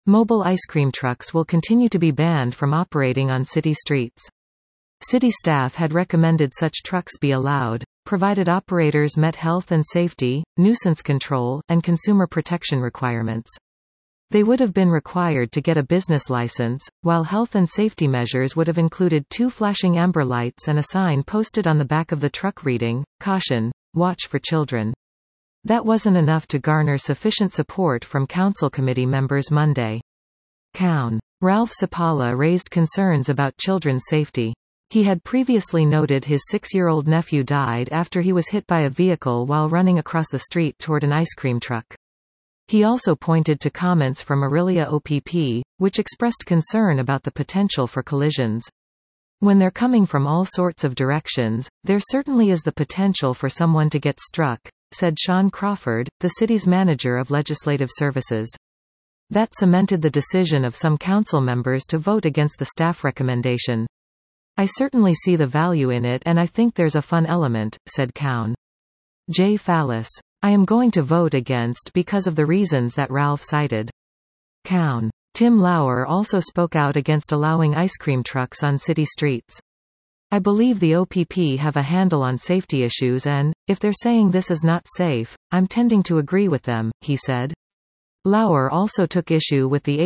Mobile ice cream trucks will continue to be banned from operating on city streets. City staff had recommended such trucks be allowed, provided operators met health and safety, nuisance control, and consumer protection requirements. They would have been required to get a business license, while health and safety measures would have included 2 flashing amber lights and a sign posted on the back of the truck reading, "Caution, watch for children." That wasn't enough to garner sufficient support from council committee members Monday. Cown. Ralph Sapala raised concerns about children's safety. He had previously noted his 6-year-old nephew died after he was hit by a vehicle while running across the street toward an ice cream truck. He also pointed to comments from Orillia OPP, which expressed concern about the potential for collisions. When they're coming from all sorts of directions, there certainly is the potential for someone to get struck, said Sean Crawford, the city's manager of legislative services. That cemented the decision of some council members to vote against the staff recommendation. "I certainly see the value in it and I think there's a fun element," said Cown. Jay Fallis. "I am going to vote against because of the reasons that Ralph cited." Cown. Tim Lauer also spoke out against allowing ice cream trucks on city streets. "I believe the OPP have a handle on safety issues and, if they're saying this is not safe, I'm tending to agree with them," he said. Lauer also took issue with the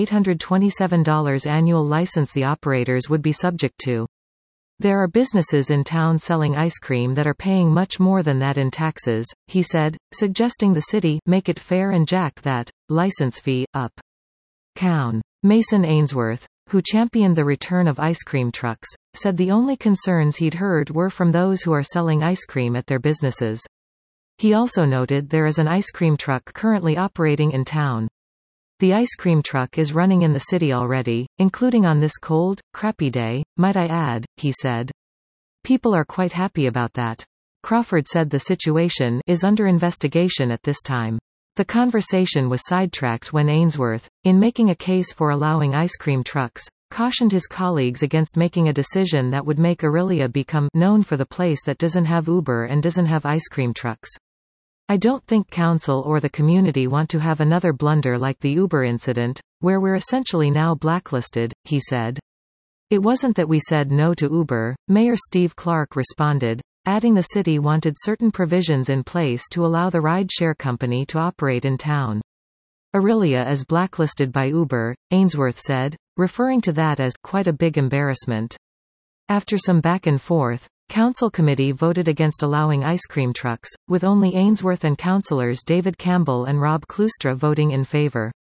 $827 annual license the operators would be subject to. "There are businesses in town selling ice cream that are paying much more than that in taxes," he said, suggesting the city make it fair and jack that license fee up. Cown. Mason Ainsworth, who championed the return of ice cream trucks, said the only concerns he'd heard were from those who are selling ice cream at their businesses. He also noted there is an ice cream truck currently operating in town. "The ice cream truck is running in the city already, including on this cold, crappy day, might I add," he said. "People are quite happy about that." Crawford said the situation is under investigation at this time. The conversation was sidetracked when Ainsworth, in making a case for allowing ice cream trucks, cautioned his colleagues against making a decision that would make Orillia become known for the place that doesn't have Uber and doesn't have ice cream trucks. "I don't think council or the community want to have another blunder like the Uber incident, where we're essentially now blacklisted," he said. "It wasn't that we said no to Uber," Mayor Steve Clark responded, adding the city wanted certain provisions in place to allow the ride-share company to operate in town. "Orillia is blacklisted by Uber," Ainsworth said, referring to that as quite a big embarrassment. After some back and forth, Council committee voted against allowing ice cream trucks, with only Ainsworth and councillors David Campbell and Rob Cloustra voting in favor.